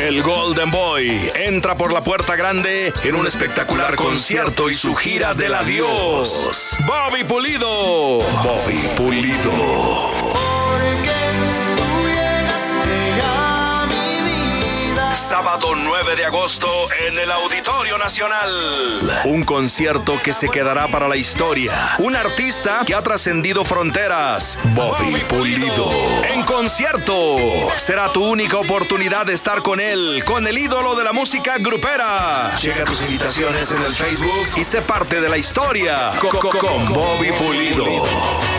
El Golden Boy entra por la puerta grande en un espectacular concierto y su gira del adiós. Bobby Pulido. Bobby Pulido. Sábado 9 de agosto en el Auditorio Nacional. Un concierto que se quedará para la historia. Un artista que ha trascendido fronteras. Bobby Pulido. En concierto. Será tu única oportunidad de estar con él, con el ídolo de la música grupera. Checa tus invitaciones en el Facebook y sé parte de la historia con Bobby Pulido.